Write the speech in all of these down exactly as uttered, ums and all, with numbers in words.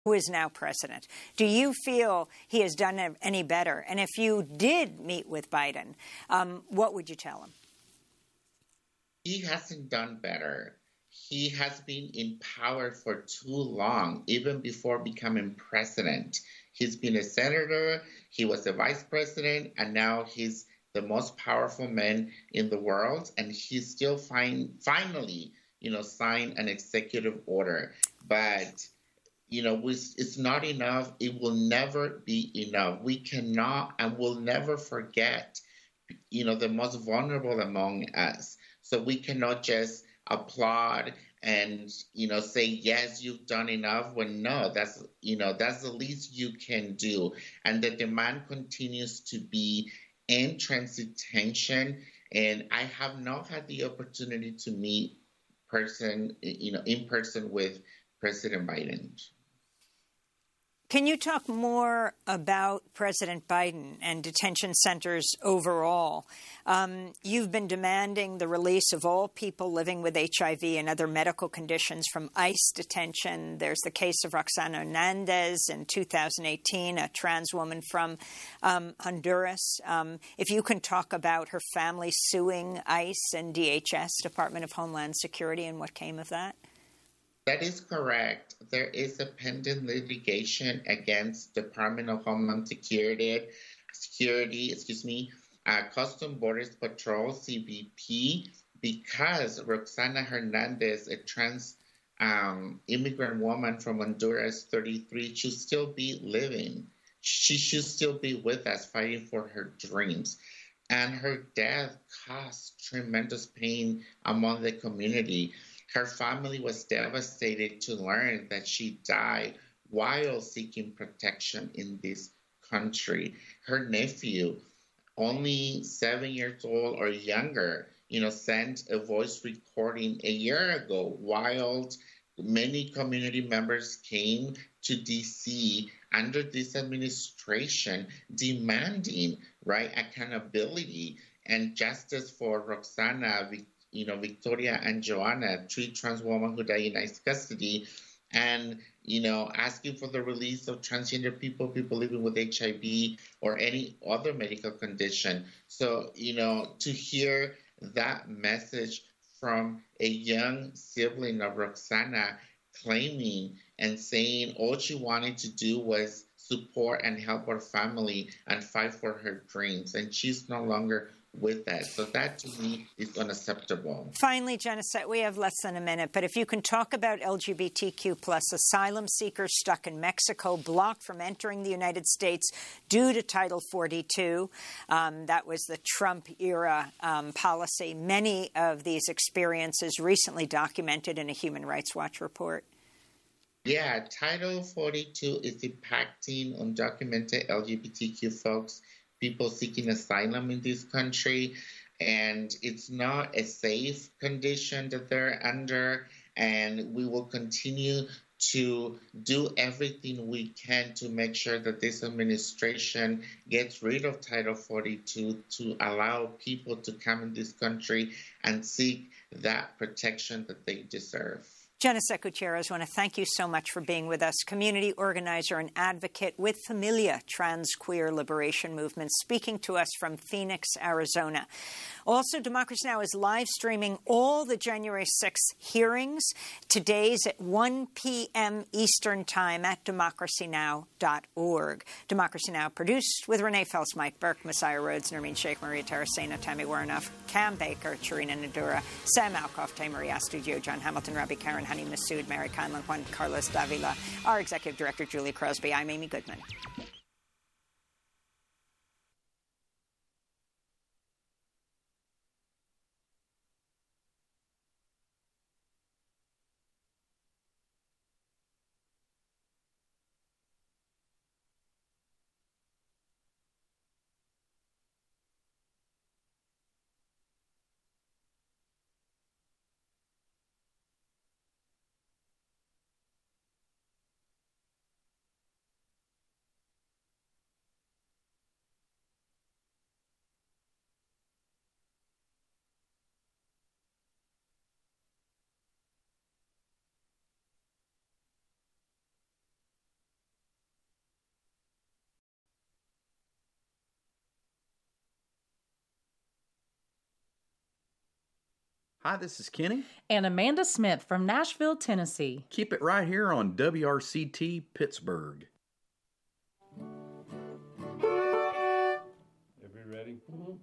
who is now president. Do you feel he has done any better? And if you did meet with Biden, um, what would you tell him? He hasn't done better. He has been in power for too long, even before becoming president. He's been a senator, he was a vice president, and now he's the most powerful man in the world, and he's still fin- finally, you know, signed an executive order. But you know, it's not enough. It will never be enough. We cannot and will never forget, you know, the most vulnerable among us. So we cannot just applaud and, you know, say, yes, you've done enough, when no, that's, you know, that's the least you can do. And the demand continues to be in-transit detention. And I have not had the opportunity to meet person, you know, in person with President Biden. Can you talk more about President Biden and detention centers overall? Um, you've been demanding the release of all people living with H I V and other medical conditions from ICE detention. There's the case of Roxana Hernandez in two thousand eighteen, a trans woman from um, Honduras. Um, if you can talk about her family suing ICE and D H S, Department of Homeland Security, and what came of that. That is correct. There is a pending litigation against Department of Homeland Security, Security, excuse me, uh, Custom Borders Patrol, C B P, because Roxana Hernandez, a trans um, immigrant woman from Honduras, thirty-three, should still be living. She should still be with us, fighting for her dreams. And her death caused tremendous pain among the community. Her family was devastated to learn that she died while seeking protection in this country. Her nephew, only seven years old or younger, you know, sent a voice recording a year ago while many community members came to D C under this administration demanding, right, accountability and justice for Roxana, you know, Victoria and Joanna, three trans women who died in ICE custody, and, you know, asking for the release of transgender people, people living with H I V or any other medical condition. So, you know, to hear that message from a young sibling of Roxana claiming and saying all she wanted to do was support and help her family and fight for her dreams, and she's no longer with that. So that, to me, is unacceptable. Finally, Geneset, we have less than a minute, but if you can talk about L G B T Q plus asylum seekers stuck in Mexico, blocked from entering the United States due to Title forty-two. Um, that was the Trump-era um, policy. Many of these experiences recently documented in a Human Rights Watch report. Yeah, Title forty-two is impacting undocumented L G B T Q folks, people seeking asylum in this country, and it's not a safe condition that they're under, and we will continue to do everything we can to make sure that this administration gets rid of Title forty-two to allow people to come in this country and seek that protection that they deserve. Geneset Gutierrez, I want to thank you so much for being with us. Community organizer and advocate with Familia Trans Queer Liberation Movement, speaking to us from Phoenix, Arizona. Also, Democracy Now! Is live streaming all the January sixth hearings. Today's at one p.m. Eastern Time at democracy now dot org. Democracy Now! Produced with Renee Phelps, Mike Burke, Messiah Rhodes, Nermeen Sheikh, Maria Taracena, Tammy Warnoff, Cam Baker, Charina Nadura, Sam Alcoff, Tamari Astudio, John Hamilton, Robbie Karen, Honey Massoud, Mary Conlon, Juan Carlos Davila, our Executive Director, Julie Crosby. I'm Amy Goodman. Hi, this is Kenny. And Amanda Smith from Nashville, Tennessee. Keep it right here on W R C T Pittsburgh. Everybody ready? Mm-hmm.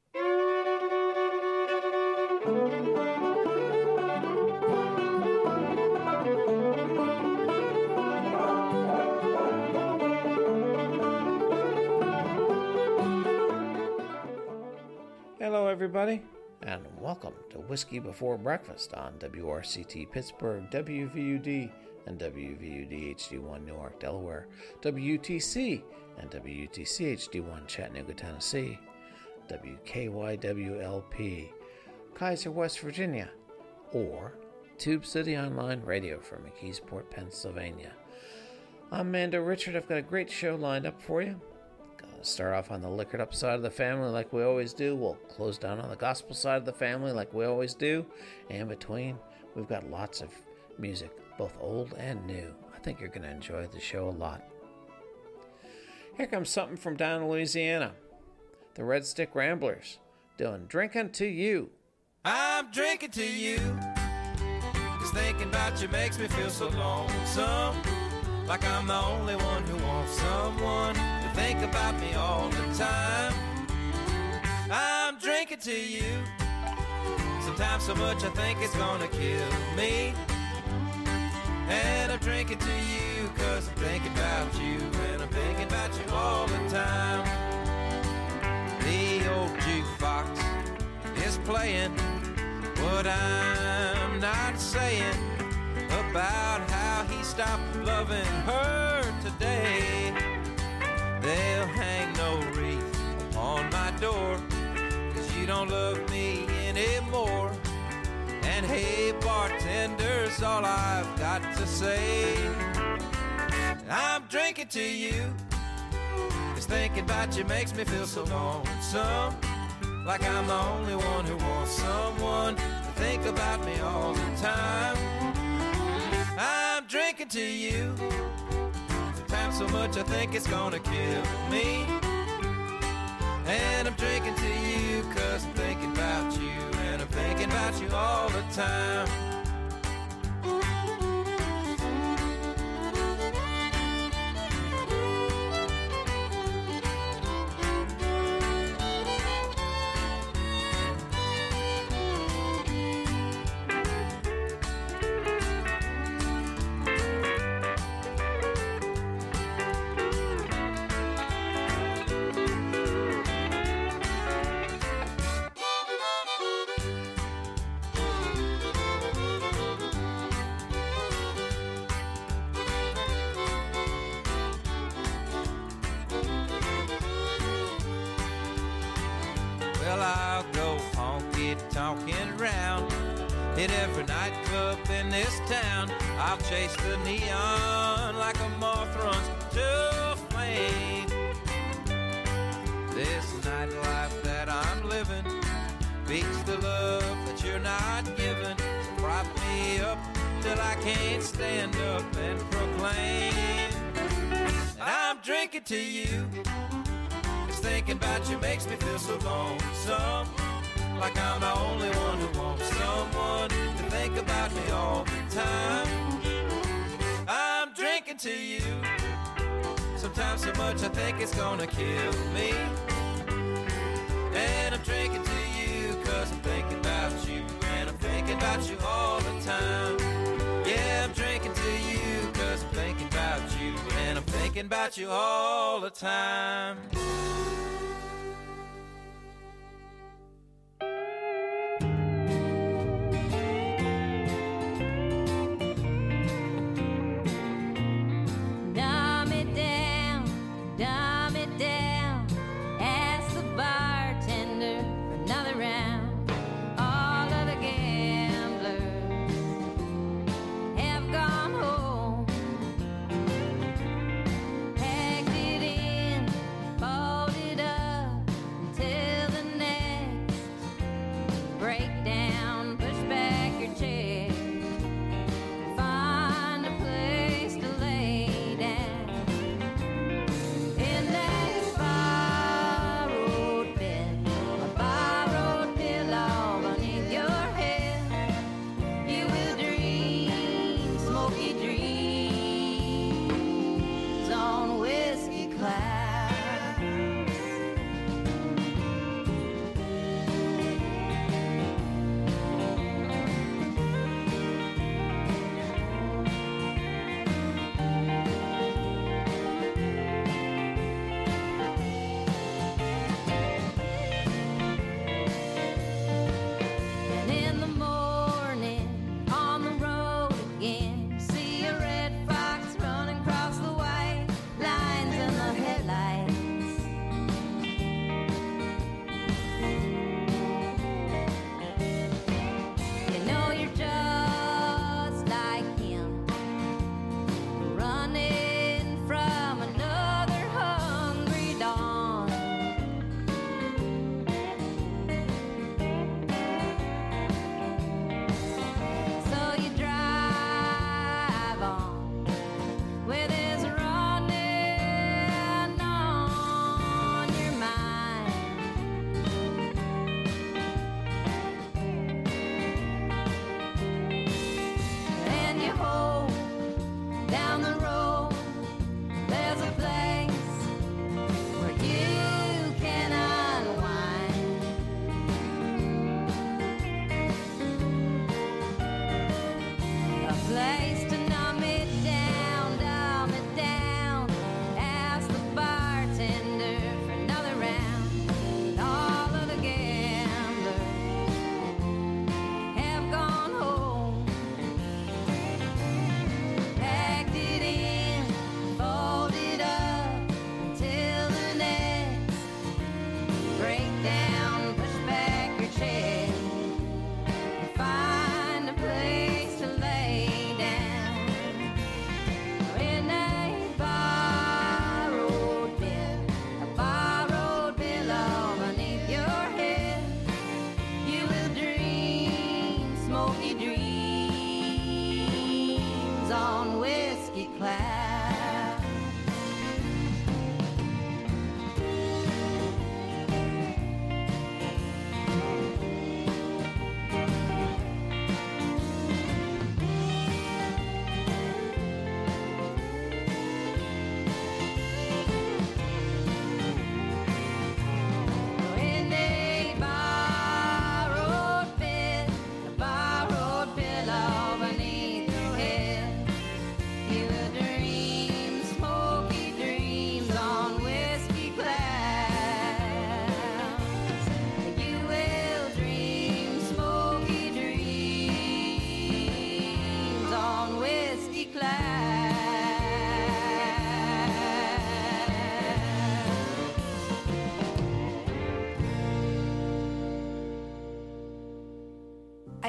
Hello, everybody, and welcome to Whiskey Before Breakfast on W R C T Pittsburgh, W V U D, and W V U D H D one Newark, Delaware, W U T C and W U T C H D one Chattanooga, Tennessee, W K Y W L P, Kaiser, West Virginia, or Tube City Online Radio from McKeesport, Pennsylvania. I'm Amanda Richard. I've got a great show lined up for you. Gonna start off on the liquored up side of the family like we always do. We'll close down on the gospel side of the family like we always do. And in between, we've got lots of music, both old and new. I think you're going to enjoy the show a lot. Here comes something from down in Louisiana. The Red Stick Ramblers doing Drinking to You. I'm drinking to you, 'cause thinking about you makes me feel so lonesome. Like I'm the only one who wants someone to think about me all the time. I'm drinking to you, sometimes so much I think it's gonna kill me. And I'm drinking to you, 'cause I'm thinking about you, and I'm thinking about you all the time. The old jukebox is playing what I'm not saying about how he stopped loving her today. They'll hang no wreath upon my door, 'cause you don't love me anymore. And hey, bartender's all I've got to say. I'm drinking to you, 'cause thinking about you makes me feel so lonesome. Like I'm the only one who wants someone to think about me all the time. I'm drinking to you, sometimes so much I think it's gonna kill me. And I'm drinking to you, 'cause I'm thinking about you, and I'm thinking about you all the time. Talking around, hit every nightclub in this town. I'll chase the neon like a moth runs to a flame. This nightlife that I'm living beats the love that you're not giving. So prop me up till I can't stand up and proclaim. And I'm drinking to you, 'cause thinking about you makes me feel so lonesome. Like I'm the only one who wants someone to think about me all the time. I'm drinking to you, sometimes so much I think it's gonna kill me. And I'm drinking to you, 'cause I'm thinking about you, and I'm thinking about you all the time. Yeah, I'm drinking to you, 'cause I'm thinking about you, and I'm thinking about you all the time. Packed it in, folded up.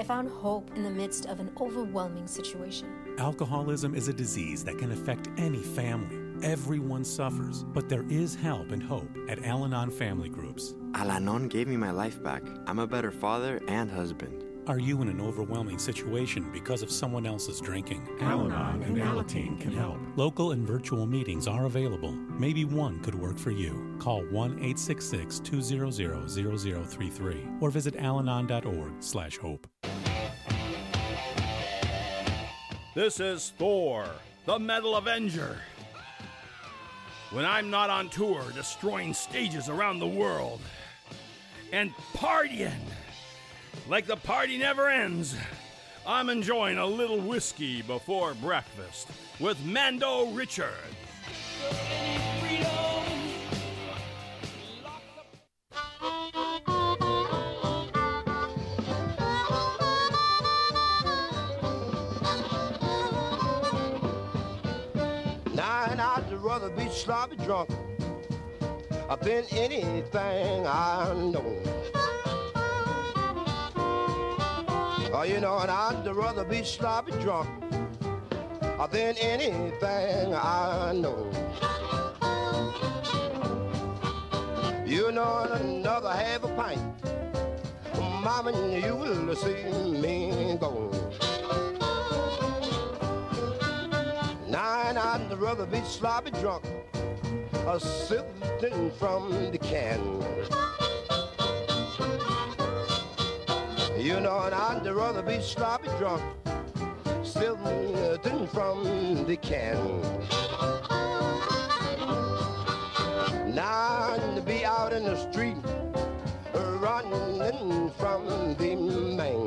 I found hope in the midst of an overwhelming situation. Alcoholism is a disease that can affect any family. Everyone suffers, but there is help and hope at Al-Anon Family Groups. Al-Anon gave me my life back. I'm a better father and husband. Are you in an overwhelming situation because of someone else's drinking? Al-Anon and Alateen can help. Local and virtual meetings are available. Maybe one could work for you. Call one eight six six, two zero zero, zero zero three three or visit alanon dot org slash hope. This is Thor, the Metal Avenger. When I'm not on tour destroying stages around the world and partying like the party never ends, I'm enjoying a little whiskey before breakfast with Mando Richard. Now and I'd rather be sloppy drunk than anything I know. Oh, you know, and I'd rather be sloppy drunk than anything I know. You know, another half a pint, mama, you will see me go. Now, and I'd rather be sloppy drunk, a sipping from the can. You know, and I'd rather be sloppy drunk, sipping from the can. Now, to be out in the street, running from the man.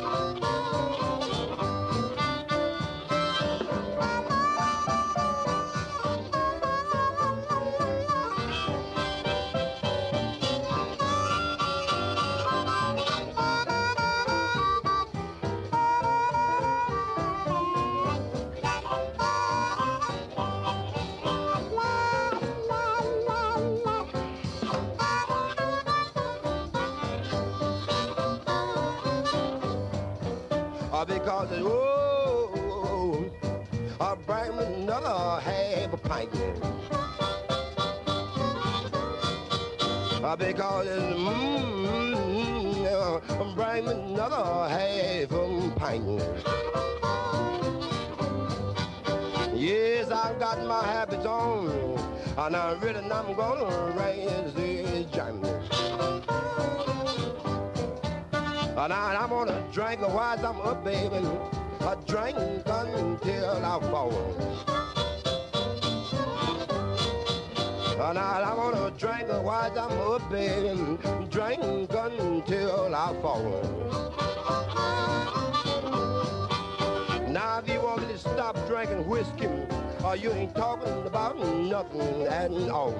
Because, oh, I'll bring me another half a pint. Because, mm, I'll bring me another half a pint. Yes, I've got my habits on, and I really I'm gonna raise this jam. And I, I'm gonna drink while I'm up, baby. I drink until I fall. And I, I'm gonna drink while I'm up, baby. Drink until I fall. Now, if you want me to stop drinking whiskey, or you ain't talking about nothing at all.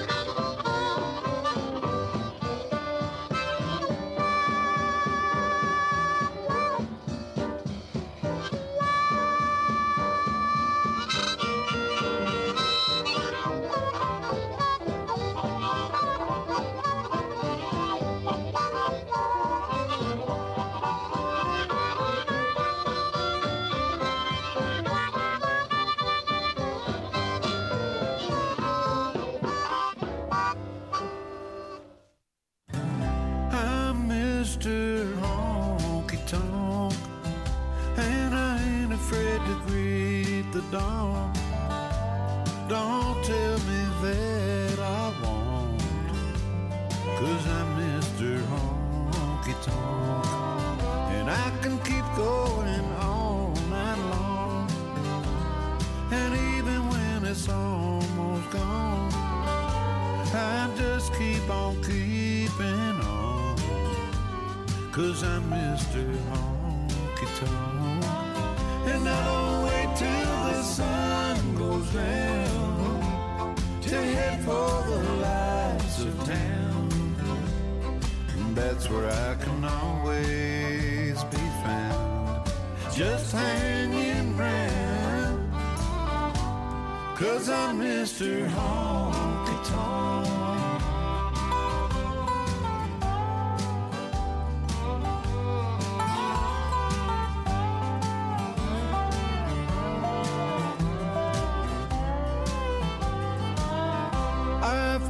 Dawn. Don't tell me that I won't, 'cause I'm Mister Honky Tonk, and I can keep going all night long, and even when it's almost gone, I just keep on keeping on, 'cause I'm Mister Honky Tonk, and I don't wait till the sun goes down to head for the lights of town. That's where I can always be found, just hanging round, 'cause I'm Mister Honky Tonk.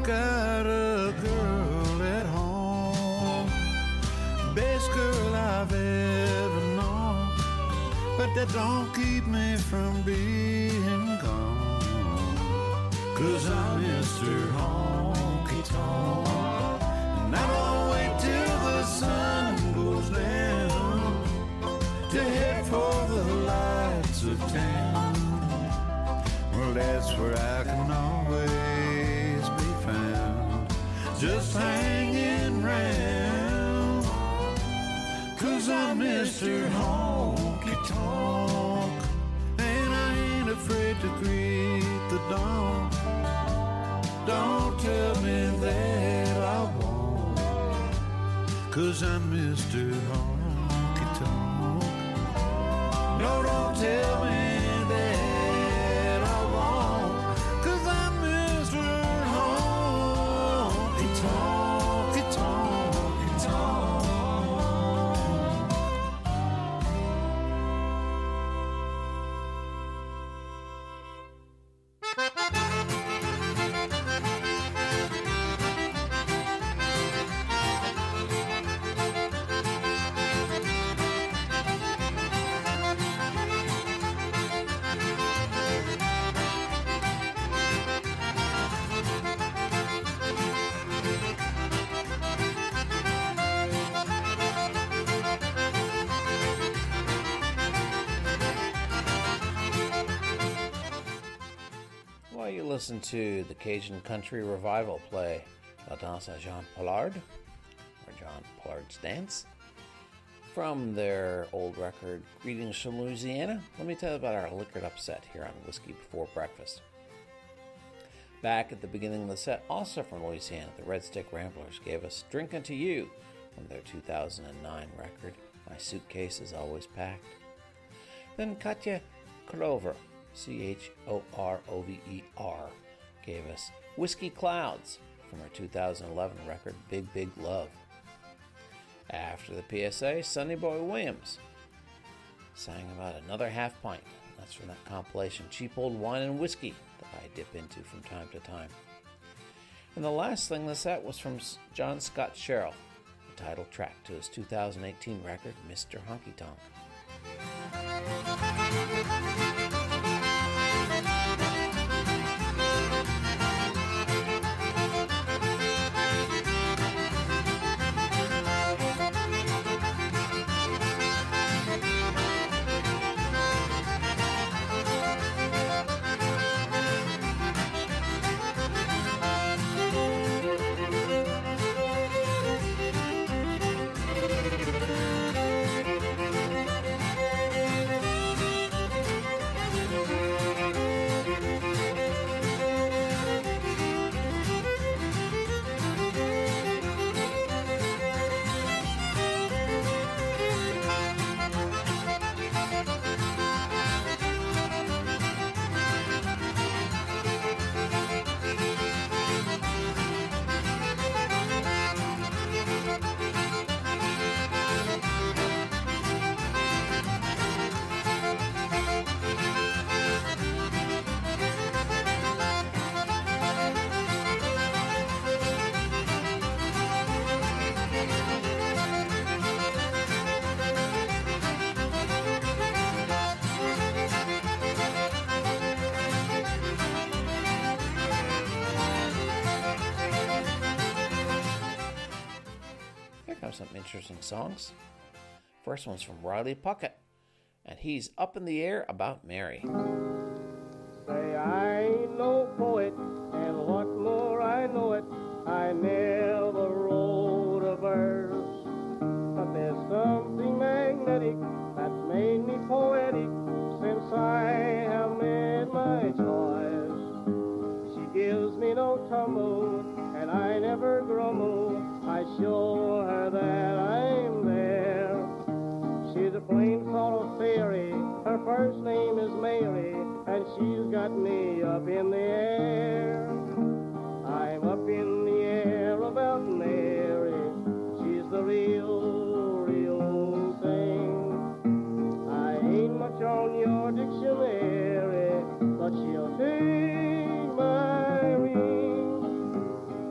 got a girl at home, best girl I've ever known, but that don't keep me from being gone, 'cause I'm Mister Honky Tonk, and I won't wait till the sun goes down to head for the lights of town. Well, that's where I can always be found, just hanging round, 'cause I'm Mister Honky Tonk, and I ain't afraid to greet the dawn. Don't tell me that I won't, 'cause I'm Mister Honky Tonk. No, don't tell me that I won't, 'cause I'm Mister Honky Tonky Tonky Tonk. While you listen to the Cajun Country Revival play La Danse à Jean Pollard, or John Pollard's Dance, from their old record Greetings from Louisiana, let me tell you about our liquored upset here on Whiskey Before Breakfast. Back at the beginning of the set, also from Louisiana, the Red Stick Ramblers gave us Drinkin' to You from their two thousand nine record, My Suitcase is Always Packed. Then Katya Clover, C H O R O V E R, gave us Whiskey Clouds from her two thousand eleven record Big Big Love. After the P S A, Sonny Boy Williams sang about another half pint. That's from that compilation Cheap Old Wine and Whiskey that I dip into from time to time. And the last thing this set was from John Scott Sherrill, the title track to his two thousand eighteen record Mister Honky Tonk. Some interesting songs. First one's from Riley Puckett, and he's Up in the Air About Mary. Say I ain't no poet, and what more I know it, I never wrote a verse, but there's something magnetic that's made me poetic since I have made my choice. She gives me no tumble, and I never grumble, I show her that I'm there. She's a plain sort of fairy, her first name is Mary, and she's got me up in the air. I'm up in the air about Mary, she's the real, real thing. I ain't much on your dictionary, but she'll take my ring.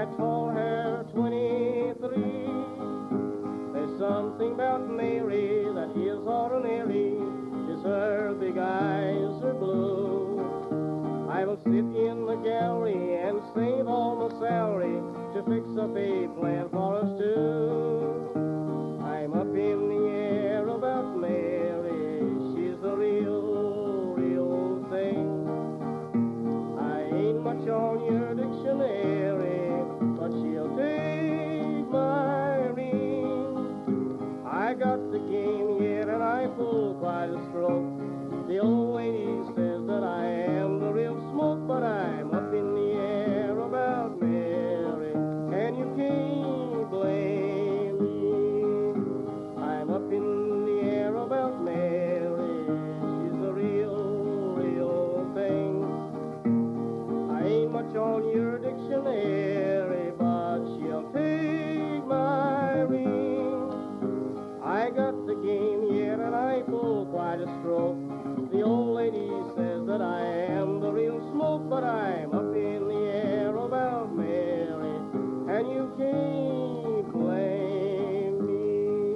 I told her twenty-three. There's something about Mary that is ordinary. Just her big eyes are blue. I will sit in the gallery and save all my salary to fix up a plan for us two. I'm up in the air about Mary. She's the real, real thing. I ain't much on your dictionary, but she'll take my ring. I got the game yet and I pull quite a stroke. The old lady says that I am the real smoke, but I'm up in the air about Mary, and you can't blame me. I'm up in the air about Mary. She's the real, real thing. I ain't much on your dictionary, but she'll take my ring. I got the game yet and I pull quite a stroke. The old lady says that I am the real smoke, but I'm up in the air about Mary, and you can't blame me.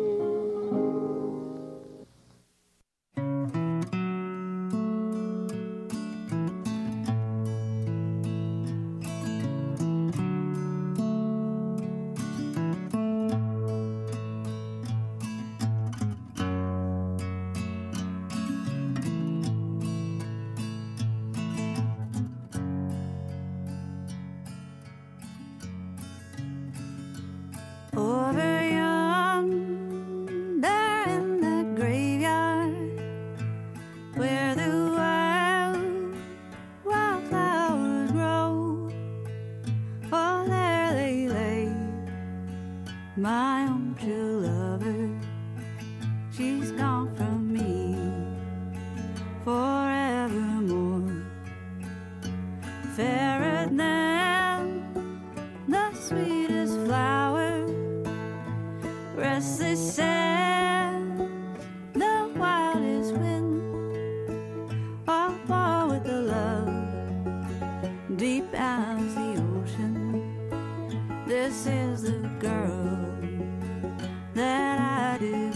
Over yonder in the graveyard, where the wild, wildflowers grow, oh, there they lay, my own true lover. She's gone from me forevermore, fairer than the sweetest flower, restless as the wildest wind, all war with the love deep as the ocean. This is the girl that I do.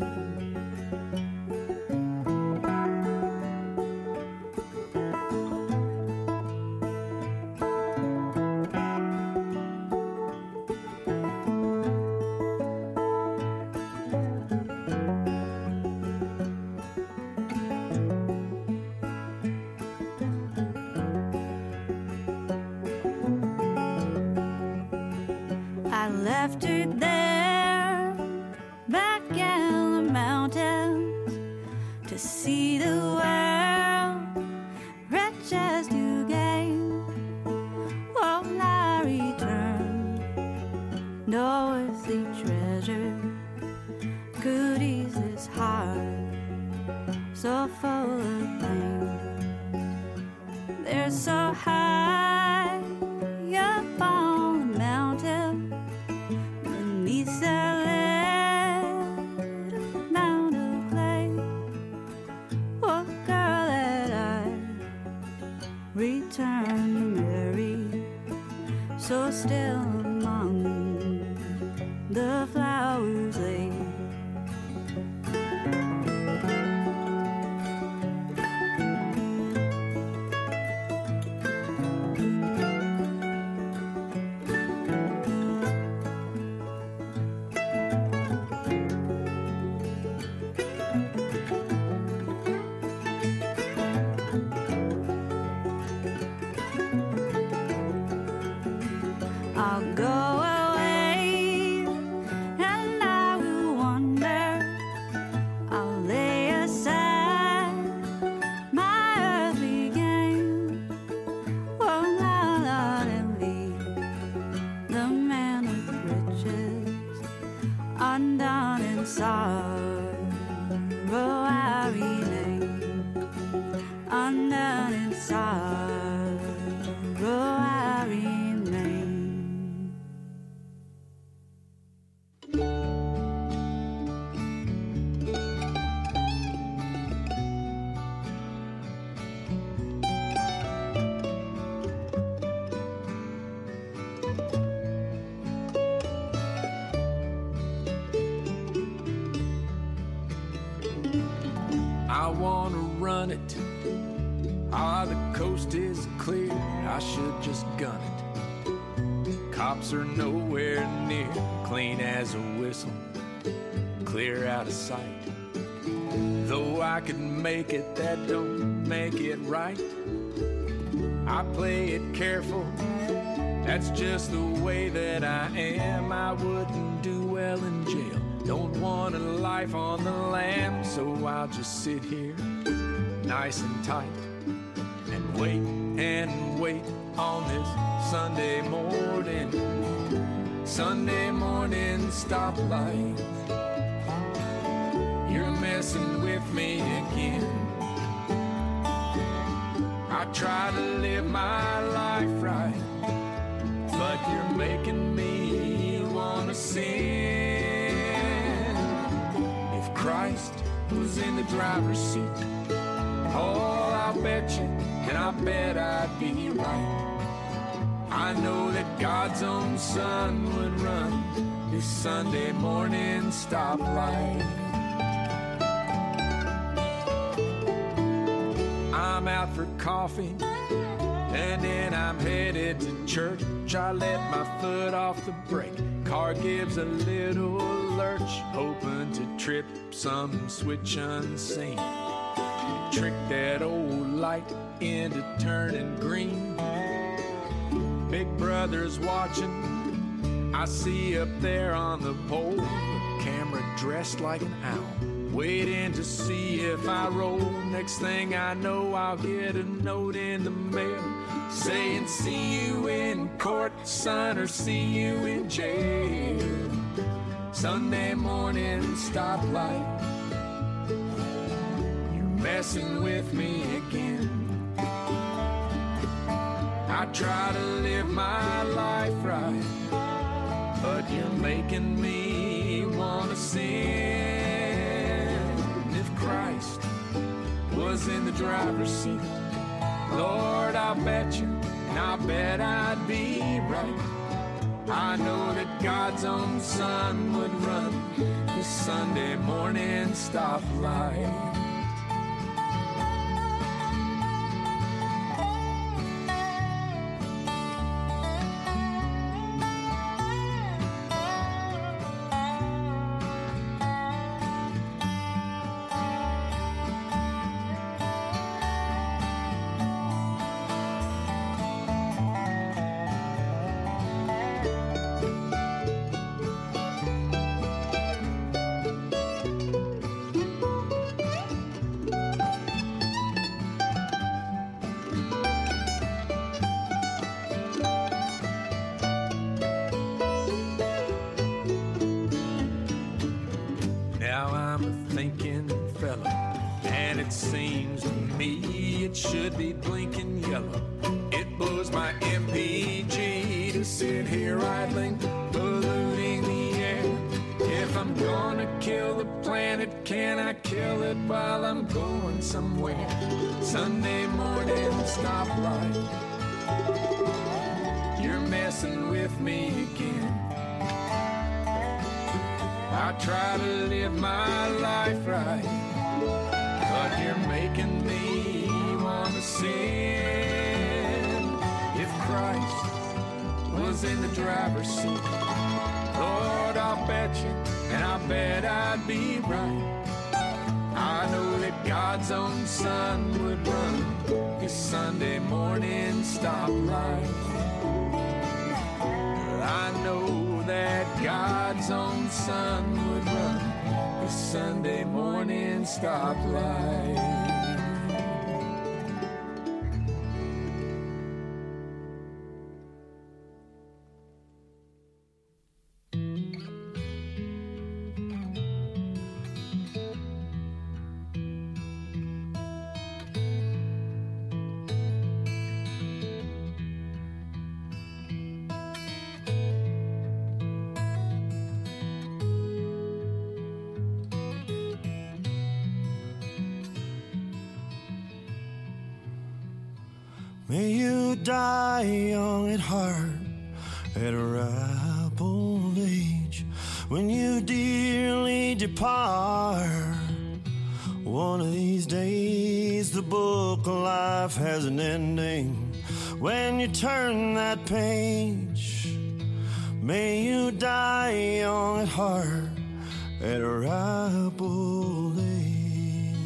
I left her there back in the mountains to see the world, riches to gain. When I returned, no earthly treasure could ease this heart so full of pain. They're so high up on the mountain, beneath that little mound of clay. Oh, girl, that I returned to Mary, so still among the flowers lay. I'll go away and I will wander. I'll lay aside my earthly gain. Oh, I'll not envy the man with riches, undone in sorrow I remain, undone in sorrow I remain. done it. Ah, the coast is clear, I should just gun it. Cops are nowhere near, clean as a whistle, clear out of sight. Though I could make it, that don't make it right. I play it careful, that's just the way that I am. I wouldn't do well in jail, don't want a life on the lam. So I'll just sit here, nice and tight, and wait and wait on this Sunday morning. Sunday morning stoplight. You're messing with me again. I try to live my life right, but you're making me wanna sin. If Christ was in the driver's seat, oh, I'll bet you, and I bet I'd be right. I know that God's own Son would run this Sunday morning stoplight. I'm out for coffee, and then I'm headed to church. I let my foot off the brake, car gives a little lurch, hoping to trip some switch unseen, trick that old light into turning green. Big brother's watching, I see up there on the pole a camera dressed like an owl, waiting to see if I roll. Next thing I know, I'll get a note in the mail saying, see you in court, son, or see you in jail. Sunday morning stoplight. You're messing with me again. I try to live my life right, but you're making me wanna sin. If Christ was in the driver's seat, Lord, I'll bet you, and I bet I'd be right. I know that God's own Son would run this Sunday morning stoplight. Should be blinking yellow. It blows my M P G to sit here idling, polluting the air. If I'm gonna kill the planet, can I kill it while I'm going somewhere? Sunday morning stoplight. You're messing with me again. I try to live my life right, but you're making me sin. If Christ was in the driver's seat, Lord, I'll bet you, and I bet I'd be right. I know that God's own Son would run his Sunday morning stoplight. I know that God's own Son would run his Sunday morning stoplight. May you die young at heart, at a ripe old age, when you dearly depart. One of these days the book of life has an ending. When you turn that page, may you die young at heart at a ripe old age.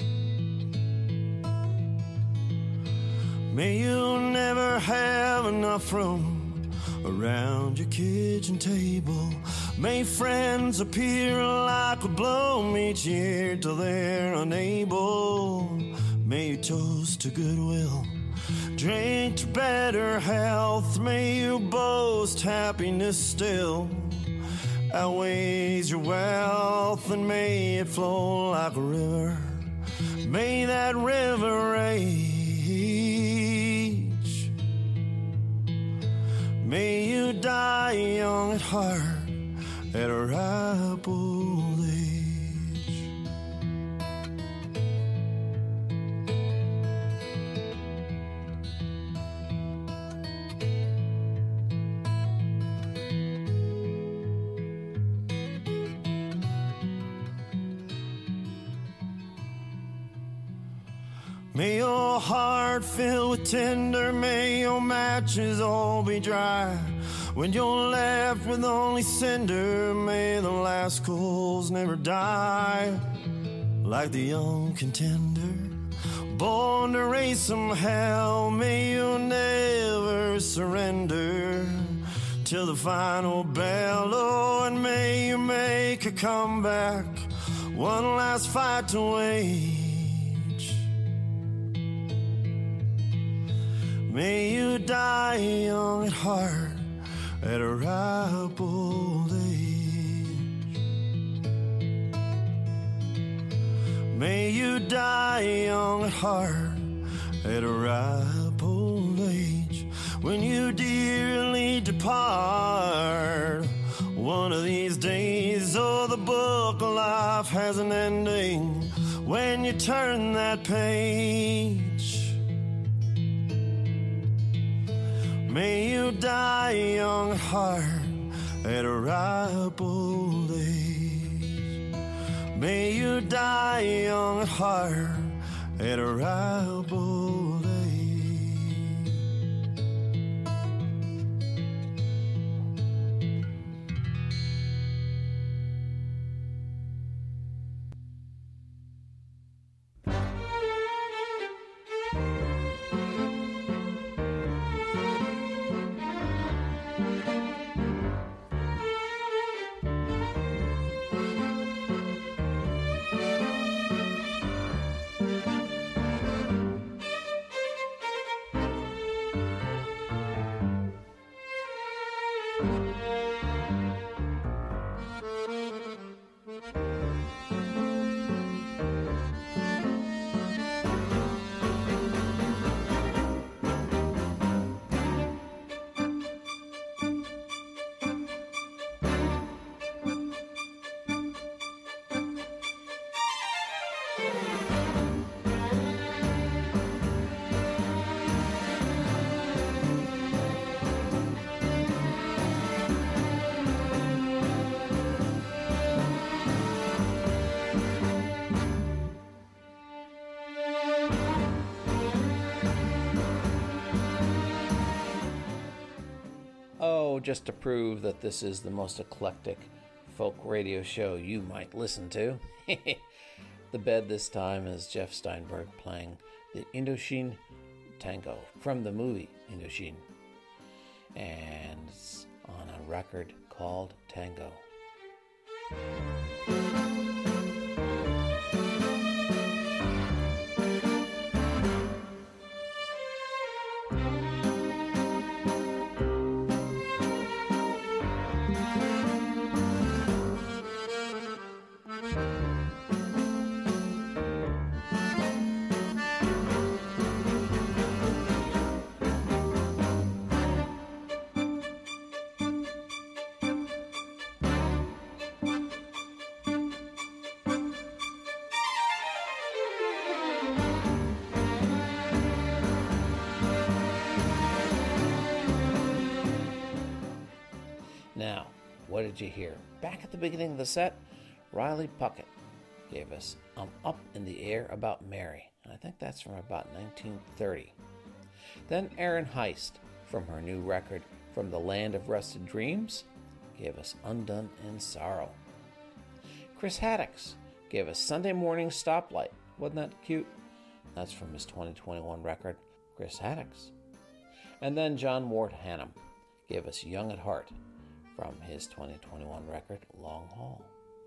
May you never have enough room around your kitchen table. May friends appear like a bloom each year till they're unable. May you toast to goodwill, drink to better health. May you boast happiness still outweighs your wealth, and may it flow like a river. May that river rage. May you die young at heart at a ripe old age. May your heart fill with tinder, may your matches all be dry. When you're left with only cinder, may the last coals never die. Like the young contender, born to raise some hell, may you never surrender till the final bell. Oh, and may you make a comeback, one last fight to wage. May you die young at heart at a ripe old age. May you die young at heart at a ripe old age. When you dearly depart one of these days, oh, the book of life has an ending. When you turn that page, may you die young at heart at a ripe old age. May you die young at heart at a ripe old age. Just to prove that this is the most eclectic folk radio show you might listen to. The bed this time is Jeff Steinberg playing the Indochine Tango from the movie Indochine, and it's on a record called Tango. Now, what did you hear? Back at the beginning of the set, Riley Puckett gave us I'm Up in the Air About Mary, and I think that's from about nineteen thirty. Then Erin Heist, from her new record From the Land of Rusted Dreams, gave us Undone in Sorrow. Chris Haddix gave us Sunday Morning Stoplight. Wasn't that cute? That's from his twenty twenty-one record, Chris Haddix. And then John Ward Hannum gave us Young at Heart from his twenty twenty-one record, Long Haul.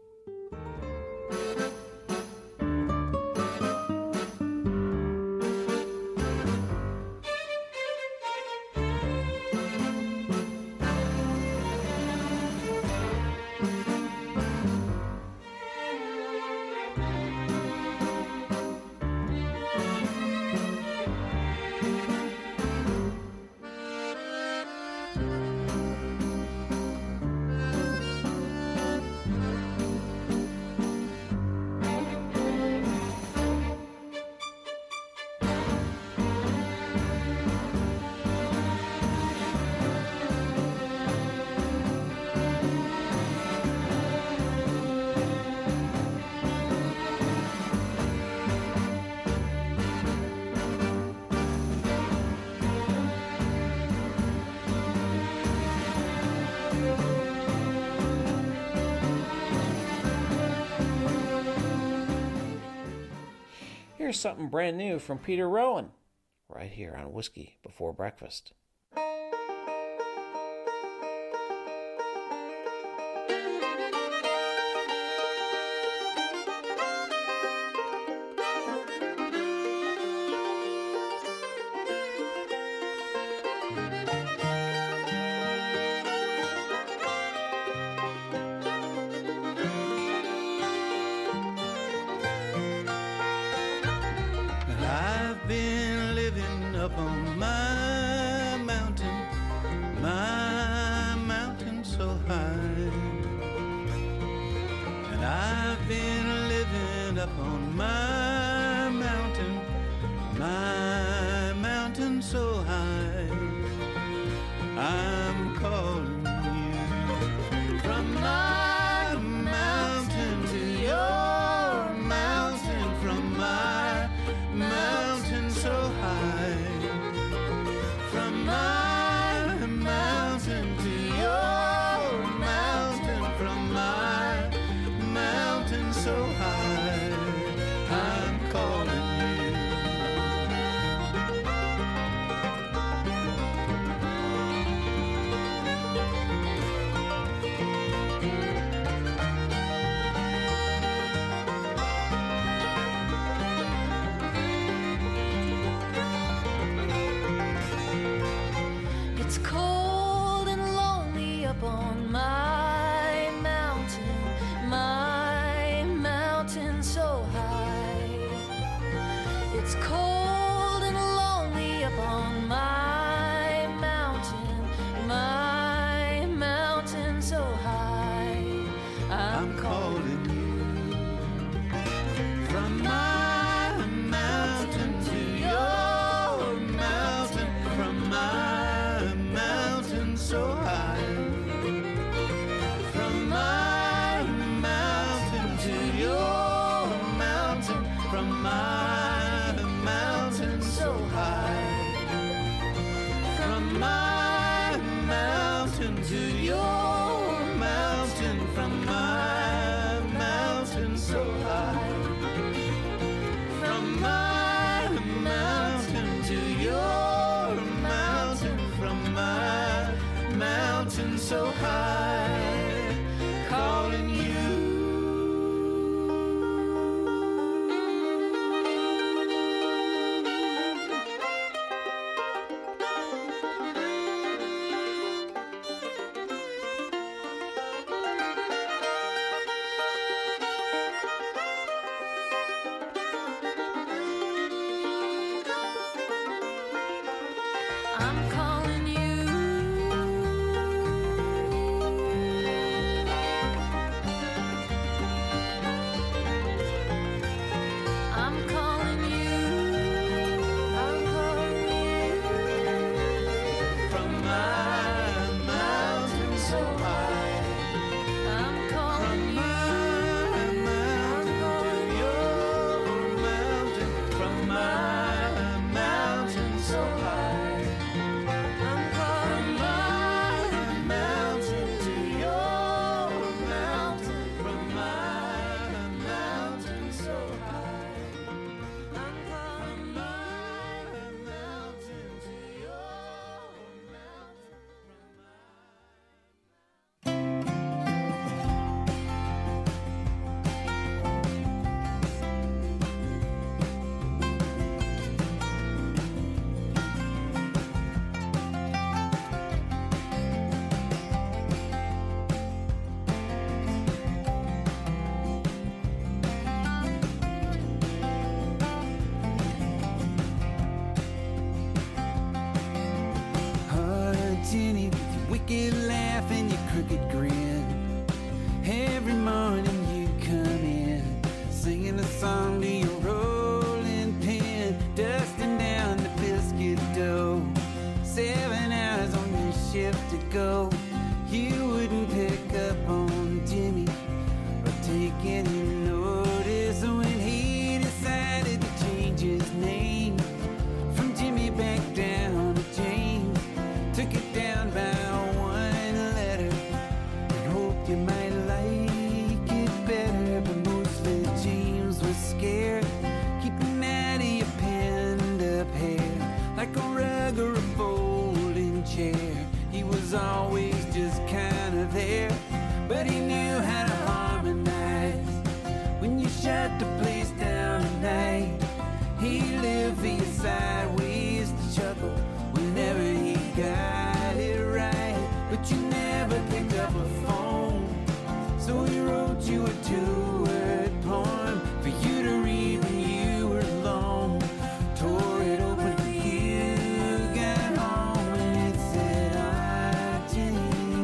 Here's something brand new from Peter Rowan, right here on Whiskey Before Breakfast. I'm calling you. left to go. You wouldn't pick up on Jimmy or take any notice when he decided to change his name from Jimmy back down to James. Took it down by one letter and hoped you might like it better, but mostly James was scared. Keep him out of your pinned up hair like a rug or a folding chair. He was always just kind of there, but he knew how to harmonize. When you shut the place down at night, he lived for you sideways to chuckle whenever he got it right. But you never picked up a phone, so he wrote you a two-word poem for you to read when you were alone. Tore it open for you, got home, and it said, "Ah, Jenny."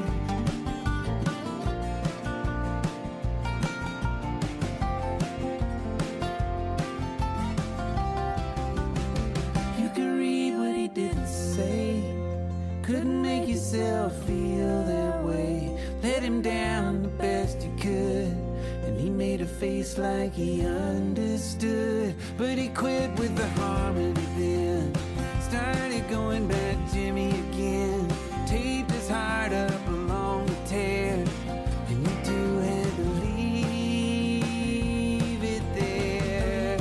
You can read what he didn't say. Couldn't make yourself feel that way. Let him down the best you could, and he made a face like he understood. But he quit with the harmony then, started going back Jimmy again. Taped his heart up along the tear, and you two had to leave it there.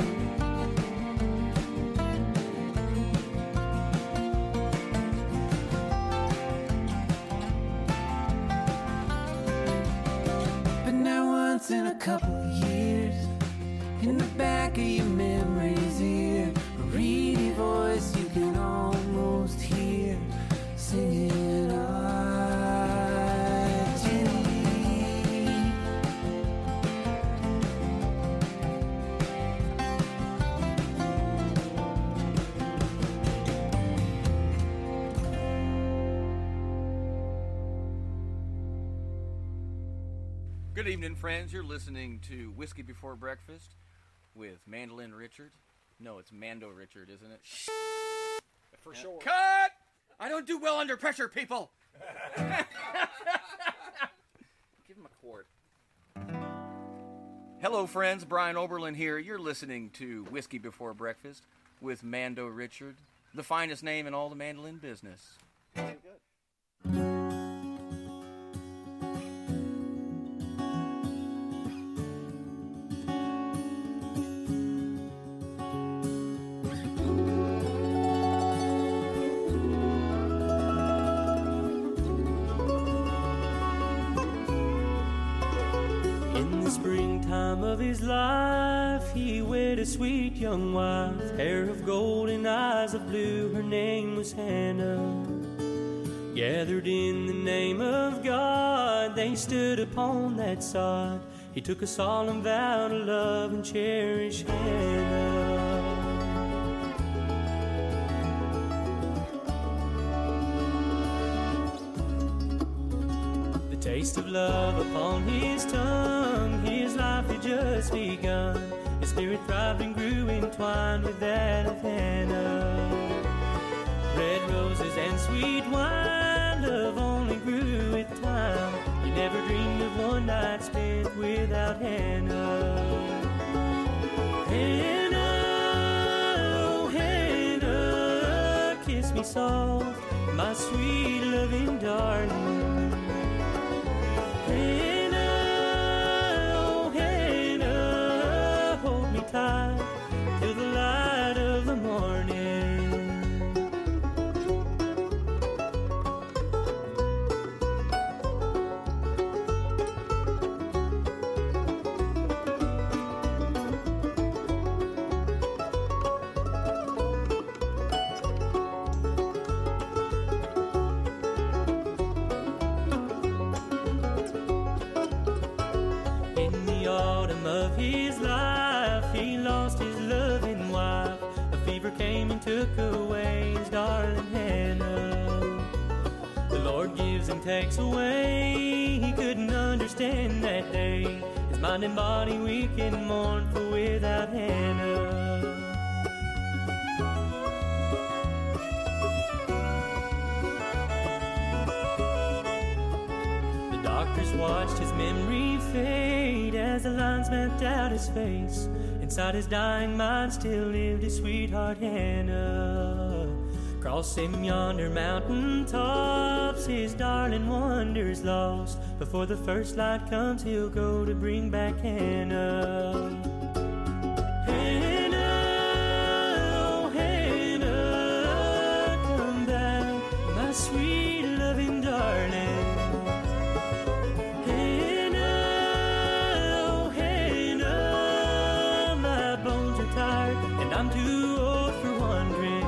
But now once in a couple of years, in the back of your memory's ear, a reedy voice you can almost hear singing, "Ah, Jenny." Good evening, friends. You're listening to Whiskey Before Breakfast with Mandolin Richard. No, it's Mando Richard, isn't it? For sure. Cut! I don't do well under pressure, people. Give him a quart. Hello, friends. Brian Oberlin here. You're listening to Whiskey Before Breakfast with Mando Richard, the finest name in all the mandolin business. Very good. In the springtime of his life, he wed a sweet young wife, hair of gold and eyes of blue. Her name was Hannah. Gathered in the name of God, they stood upon that sod. He took a solemn vow to love and cherish Hannah. The taste of love upon his tongue, his life had just begun. His spirit thrived and grew entwined with that of Hannah. Red roses and sweet wine, love only grew with time. He never dreamed of one night spent without Hannah. Hannah, oh Hannah, kiss me soft, my sweet loving darling. Hannah, oh Hannah, hold me tight till the light of the morning. Of his life, he lost his loving wife. A fever came and took away his darling Hannah. The Lord gives and takes away. He couldn't understand that day. His mind and body weak and mournful without Hannah. doctors watched his memory fade as the lines mapped out his face. Inside his dying mind still lived his sweetheart Hannah. Crossing yonder mountain tops, his darling wonders lost. Before the first light comes, he'll go to bring back Hannah. Hannah, oh Hannah, come back, my sweet loving darling. Hannah, oh Hannah, my bones are tired and I'm too old for wandering.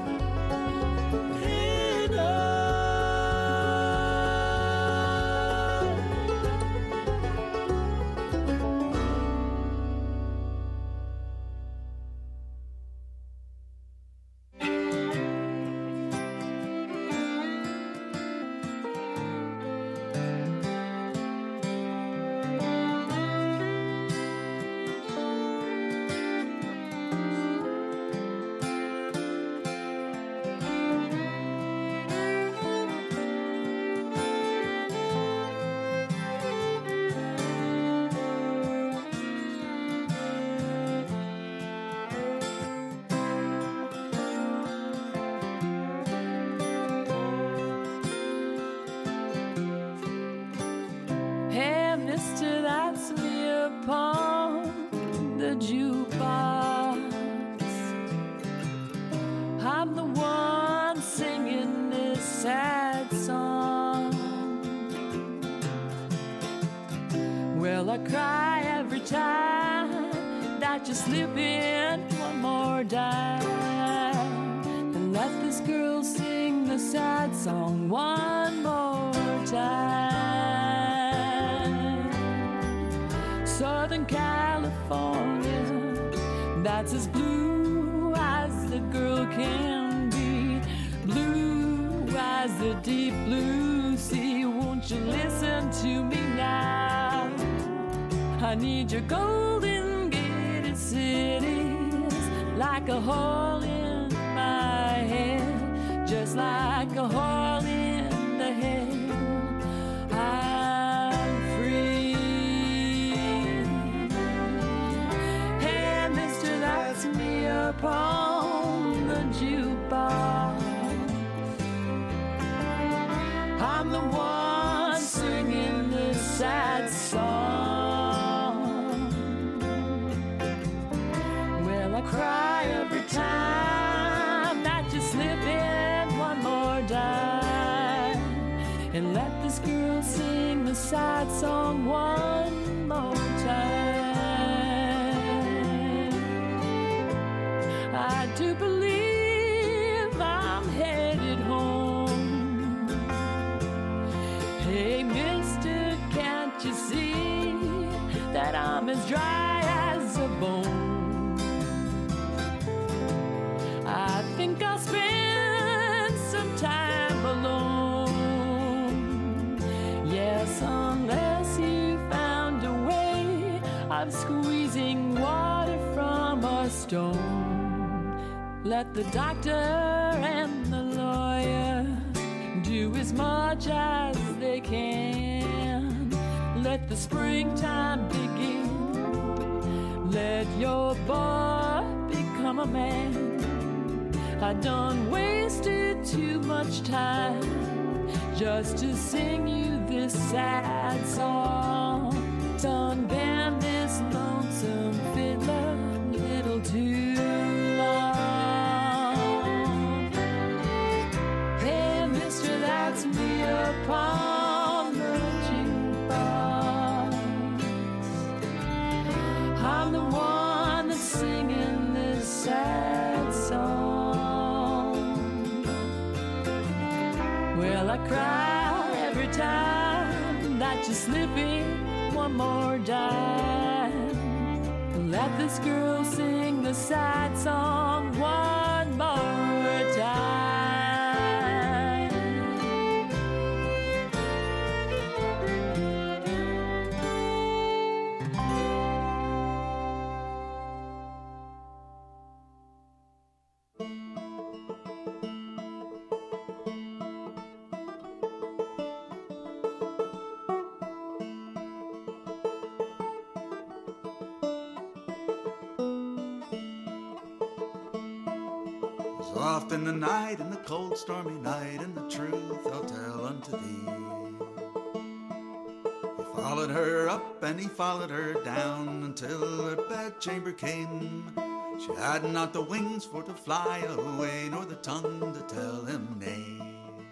I'm the one singing this sad song. Well, I cry every time that you slip in one more dime and let this girl sing the sad song one more time. Southern California, that's as blue as the girl can be, blue as the deep blue sea. Won't you listen to me now? I need your golden gated cities like a hole in my head, just like a hole in the head. I'm free. Hey, mister, that's me upon the jukebox. I'm the one singing this sad song. Well, I cry every time that you slip in one more dime and let this girl sing the sad song one more time. I do believe I'm headed home. Hey, mister, can't you see that I'm as dry as a bone? I think I'll spend some time alone. Yes, unless you found a way of squeezing water from a stone. Let the doctor and the lawyer do as much as they can. Let the springtime begin. Let your boy become a man. I done wasted too much time just to sing you this sad song. Done been this lonesome fiddler a little too long. Hey, mister, that's me upon the jukebox. I'm the one that's singing this sad song. Well, I cry every time that you slip in one more dime. Let this girl sing the sad song one more time. So oft in the night, in the cold stormy night, and the truth I'll tell unto thee. He followed her up and he followed her down until her bedchamber came. She had not the wings for to fly away, nor the tongue to tell him nay.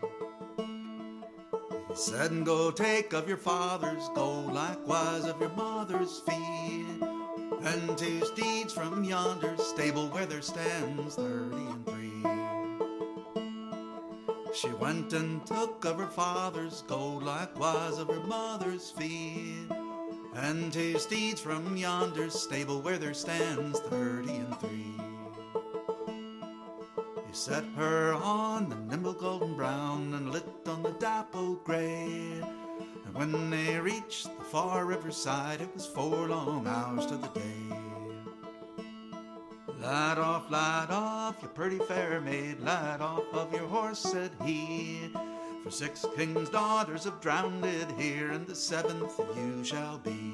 He said, go take of your father's gold, likewise of your mother's fee, and two steeds from yonder stable where there stands thirty and three. She went and took of her father's gold, likewise of her mother's fee, and two steeds from yonder stable where there stands thirty and three. He set her on the nimble golden brown and lit on the dapple grey. And when they reached the far riverside, it was four long hours to the day. Light off, light off, you pretty fair maid, light off of your horse, said he, for six kings' daughters have drowned here, and the seventh you shall be.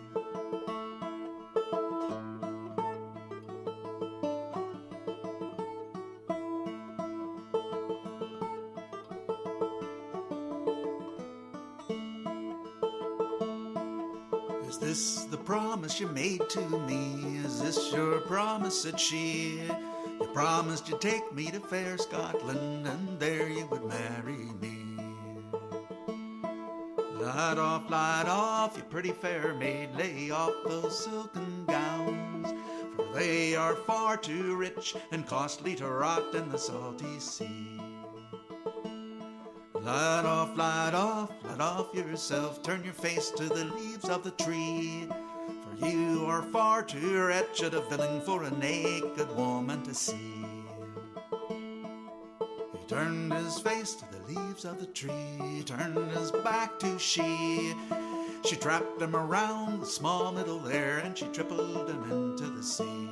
Is this the promise you made to me? Is this your promise, said she? You promised you'd take me to fair Scotland, and there you would marry me. Light off, light off, you pretty fair maid, lay off those silken gowns, for they are far too rich and costly to rot in the salty sea. Light off, light off, light off yourself, turn your face to the leaves of the tree, for you are far too wretched a villain for a naked woman to see. He turned his face to the leaves of the tree, turned his back to she. She trapped him around the small middle there, and she tripled him into the sea.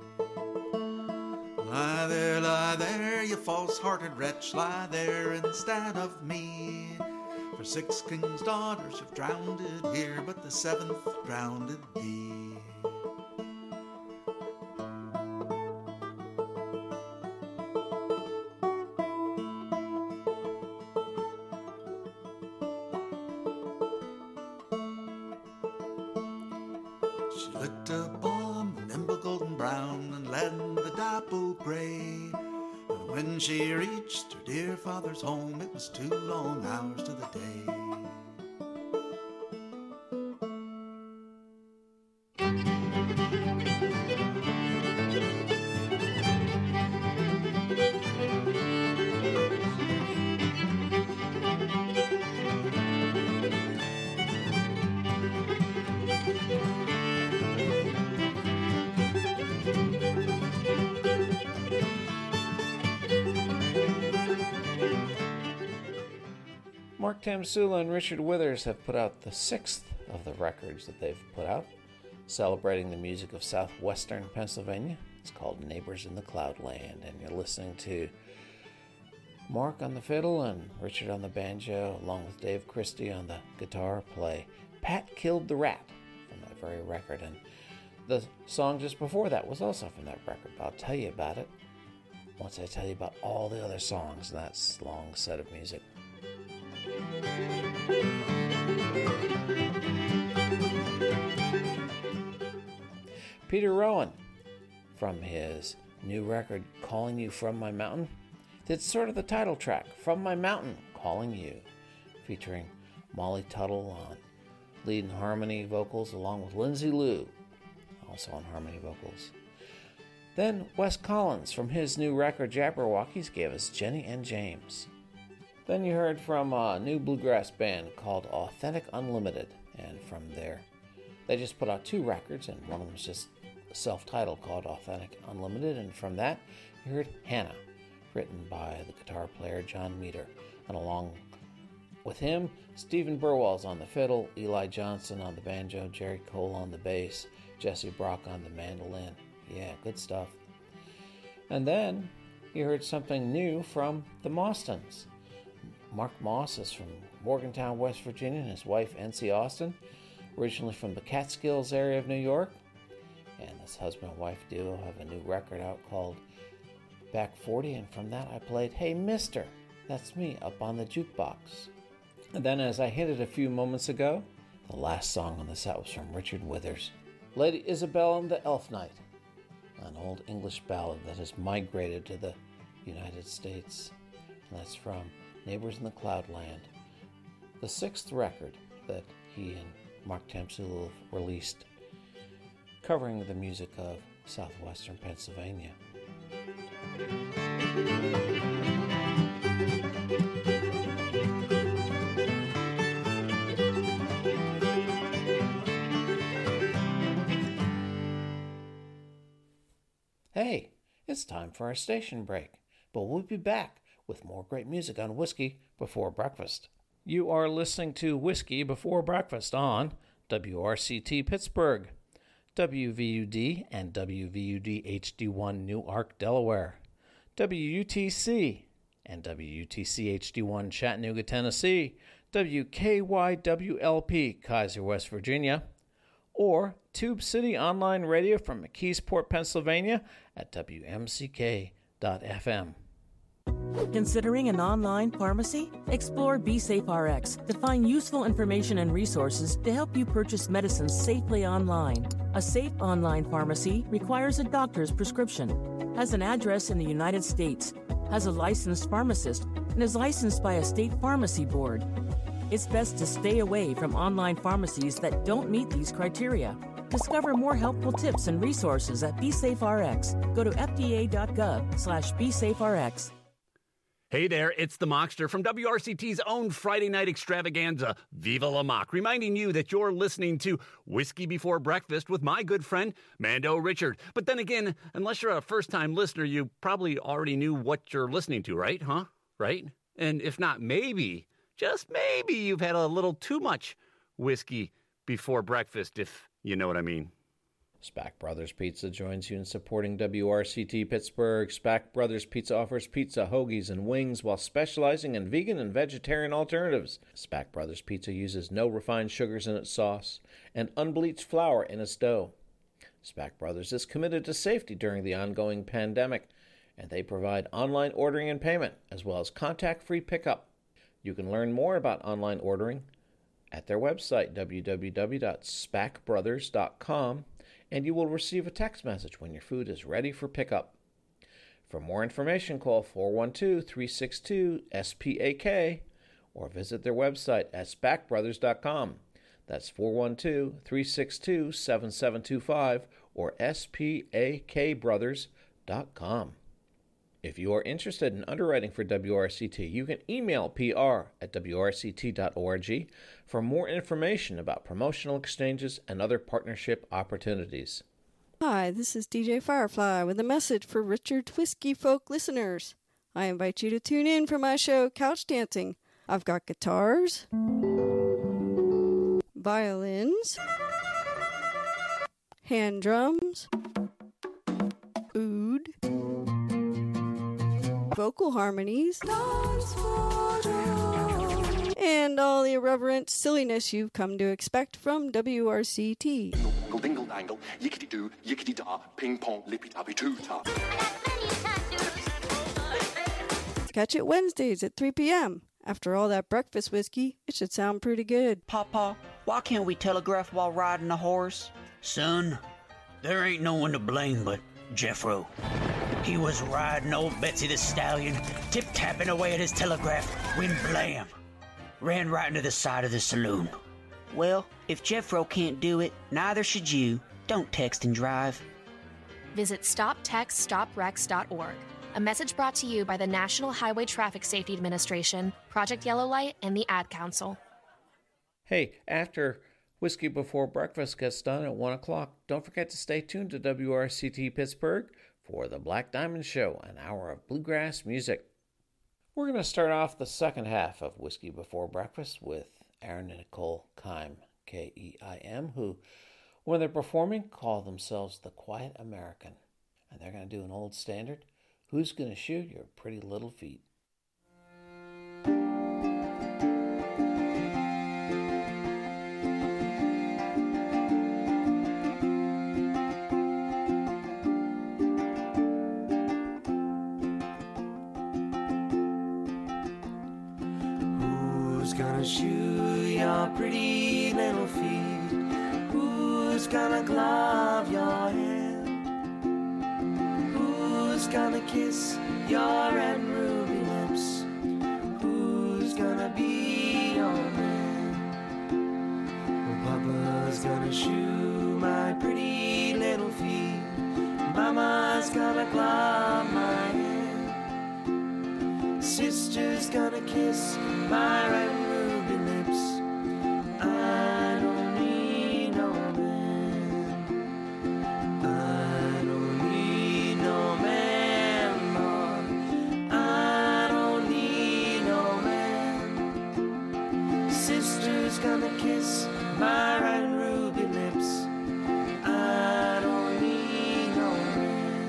Lie there, lie there, you false-hearted wretch, lie there instead of me. For six kings' daughters have drowned here, but the seventh drowned thee. She looked upon the nimble golden brown and led the dapple grey. And when she reached her dear father's home, it was two long hours to the day. Mark Tamsula and Richard Withers have put out the sixth of the records that they've put out, celebrating the music of southwestern Pennsylvania. It's called Neighbors in the Cloudland, and you're listening to Mark on the fiddle and Richard on the banjo, along with Dave Christie on the guitar, play Pat Killed the Rat from that very record. And the song just before that was also from that record. I'll tell you about it once I tell you about all the other songs in that long set of music. Peter Rowan, from his new record Calling You From My Mountain, did sort of the title track, From My Mountain, Calling You, featuring Molly Tuttle on lead and harmony vocals, along with Lindsay Lou, also on harmony vocals. Then Wes Collins, from his new record Jabberwockies, gave us Jenny and James. Then you heard from a new bluegrass band called Authentic Unlimited, and from there, they just put out two records, and one of them was just self-titled called Authentic Unlimited, and from that, you heard Hannah, written by the guitar player John Meter, and along with him, Stephen Burwell's on the fiddle, Eli Johnson on the banjo, Jerry Cole on the bass, Jesse Brock on the mandolin. Yeah, good stuff. And then, you heard something new from the Mostons. Mark Moss is from Morgantown, West Virginia, and his wife, N C Austin, originally from the Catskills area of New York. And this husband and wife duo have a new record out called Back forty, and from that I played Hey Mister, That's Me, Up on the Jukebox. And then, as I hinted a few moments ago, the last song on the set was from Richard Withers, Lady Isabel and the Elf Knight, an old English ballad that has migrated to the United States. And that's from Neighbors in the Cloudland, the sixth record that he and Mark Tamsula released, covering the music of southwestern Pennsylvania. Hey, it's time for our station break, but we'll be back with more great music on Whiskey Before Breakfast. You are listening to Whiskey Before Breakfast on W R C T Pittsburgh, W V U D and W V U D H D one Newark, Delaware, W U T C and W U T C H D one Chattanooga, Tennessee, W K Y W L P Kaiser, West Virginia, or Tube City Online Radio from McKeesport, Pennsylvania at W M C K dot F M. Considering an online pharmacy? Explore BeSafeRx to find useful information and resources to help you purchase medicines safely online. A safe online pharmacy requires a doctor's prescription, has an address in the United States, has a licensed pharmacist, and is licensed by a state pharmacy board. It's best to stay away from online pharmacies that don't meet these criteria. Discover more helpful tips and resources at BeSafeRx. Go to F D A dot gov slash BeSafeRx. Hey there, it's the Mockster from W R C T's own Friday night extravaganza, Viva La Mock, reminding you that you're listening to Whiskey Before Breakfast with my good friend, Mando Richard. But then again, unless you're a first-time listener, you probably already knew what you're listening to, right? Huh? Right? And if not, maybe, just maybe you've had a little too much whiskey before breakfast, if you know what I mean. Spack Brothers Pizza joins you in supporting W R C T Pittsburgh. Spack Brothers Pizza offers pizza, hoagies, and wings while specializing in vegan and vegetarian alternatives. Spack Brothers Pizza uses no refined sugars in its sauce and unbleached flour in its dough. Spack Brothers is committed to safety during the ongoing pandemic, and they provide online ordering and payment, as well as contact-free pickup. You can learn more about online ordering at their website, w w w dot spack brothers dot com, and you will receive a text message when your food is ready for pickup. For more information, call four one two, three six two, S P A K or visit their website at spack brothers dot com. That's four one two, three six two, seven seven two five or S P A K brothers dot com. If you are interested in underwriting for W R C T, you can email P R at W R C T dot org for more information about promotional exchanges and other partnership opportunities. Hi, this is D J Firefly with a message for Richard Whiskey Folk listeners. I invite you to tune in for my show, Couch Dancing. I've got guitars, violins, hand drums, oud, vocal harmonies, and all the irreverent silliness you've come to expect from W R C T. Dingle, dingle, dangle, yickety doo, yickety da, ping pong, lippy tappy too ta. Catch it Wednesdays at three p.m. After all that breakfast whiskey, it should sound pretty good. Papa, why can't we telegraph while riding a horse? Son, there ain't no one to blame but Jeffro. He was riding old Betsy the Stallion, tip-tapping away at his telegraph, when blam! Ran right into the side of the saloon. Well, if Jeffro can't do it, neither should you. Don't text and drive. Visit stop text stop wrecks dot org. A message brought to you by the National Highway Traffic Safety Administration, Project Yellow Light, and the Ad Council. Hey, after Whiskey Before Breakfast gets done at one o'clock, don't forget to stay tuned to W R C T Pittsburgh for the Black Diamond Show, an hour of bluegrass music. We're going to start off the second half of Whiskey Before Breakfast with Aaron and Nicole Keim, K E I M, who, when they're performing, call themselves the Quiet American. And they're going to do an old standard, Who's Gonna Shoot Your Pretty Little Feet? gonna shoe your pretty little feet? Who's gonna glove your hand? Who's gonna kiss your red ruby lips? Who's gonna be your man? Well, Papa's gonna shoe my pretty little feet. Mama's gonna glove my hand. Sister's gonna kiss my red ruby lips. I don't need no man. I don't need no man, Lord. I don't need no man. Sister's gonna kiss my red ruby lips. I don't need no man.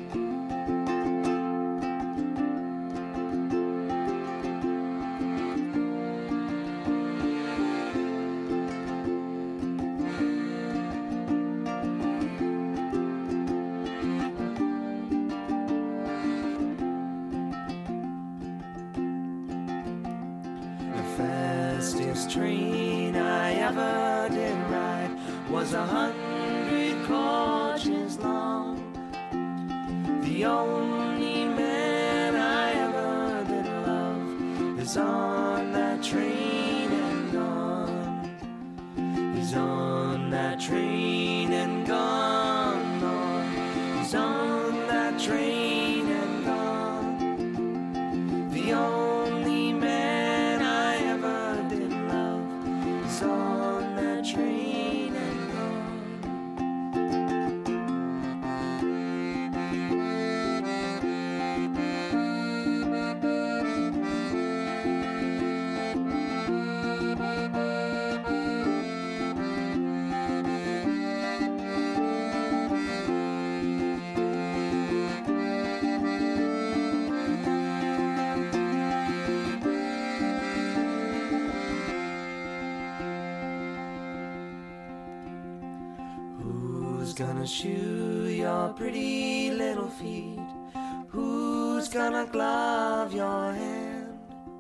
The fastest train I ever did ride was a hundred coaches long. The only man I ever did love is on that train and gone. He's on that train and gone, Lord. He's on that train and gone. The only man I ever did love is on that train and gone. Who's gonna shoe your pretty little feet? Who's gonna glove your hand?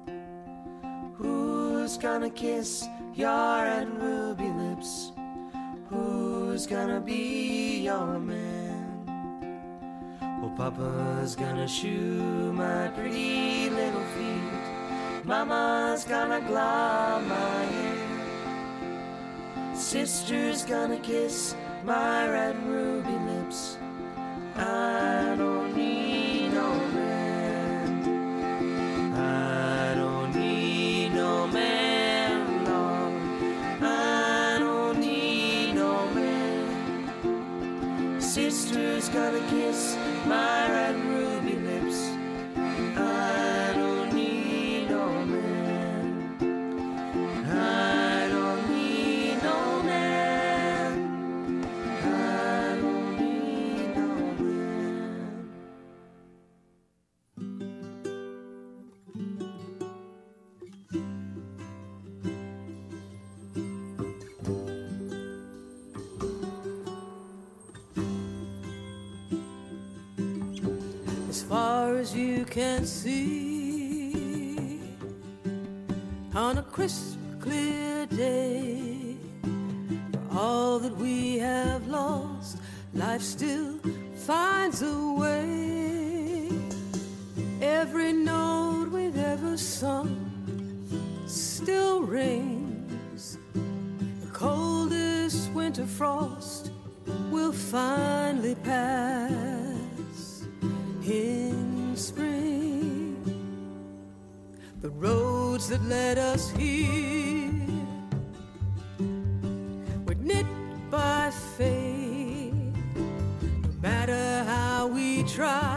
Who's gonna kiss your red ruby lips? Who's gonna be your man? Well, Papa's gonna shoe my pretty little feet. Mama's gonna glove my hand. Sister's gonna kiss my red ruby lips. I don't need no man. I don't need no man, no. I don't need no man. Sister's gonna kiss my red ruby lips. I don't need no man. I don't need no man. I don't need no man. As far as you can see, on a crisp, clear day, for all that we have lost, life still finds a way. Every note we've ever sung still rings. The coldest winter frost will finally pass in spring. The roads that led us here were knit by fate. No matter how we try,